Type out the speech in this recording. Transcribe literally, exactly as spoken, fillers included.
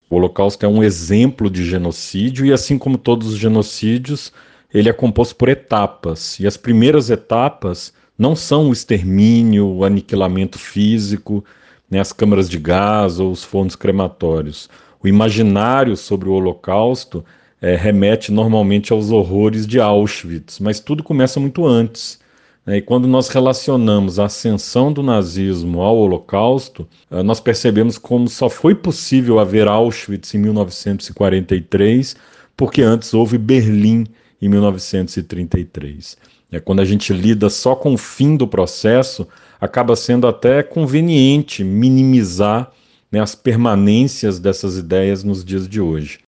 O Holocausto é um exemplo de genocídio e, assim como todos os genocídios, ele é composto por etapas. E as primeiras etapas não são o extermínio, o aniquilamento físico, né, as câmaras de gás ou os fornos crematórios. O imaginário sobre o Holocausto eh, remete normalmente aos horrores de Auschwitz, mas tudo começa muito antes, né? E quando nós relacionamos a ascensão do nazismo ao Holocausto, eh, nós percebemos como só foi possível haver Auschwitz em mil novecentos e quarenta e três, porque antes houve Berlim em mil novecentos e trinta e três. É, quando a gente lida só com o fim do processo, acaba sendo até conveniente minimizar, né, as permanências dessas ideias nos dias de hoje.